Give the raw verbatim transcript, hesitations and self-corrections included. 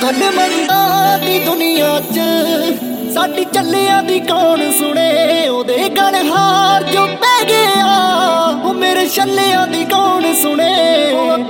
ਗੱਲ ਮੰਦਾ ਦੀ ਦੁਨੀਆ 'ਚ ਸਾਡੀ ਚੱਲਿਆਂ ਦੀ ਕੌਣ ਸੁਣੇ। ਉਹਦੇ ਗਲ ਹਾਰ ਜੋ ਪੈ ਗਿਆ ਉਹ ਮੇਰੇ ਛੱਲਿਆਂ ਦੀ ਕੌਣ ਸੁਣੇ। ਉਹ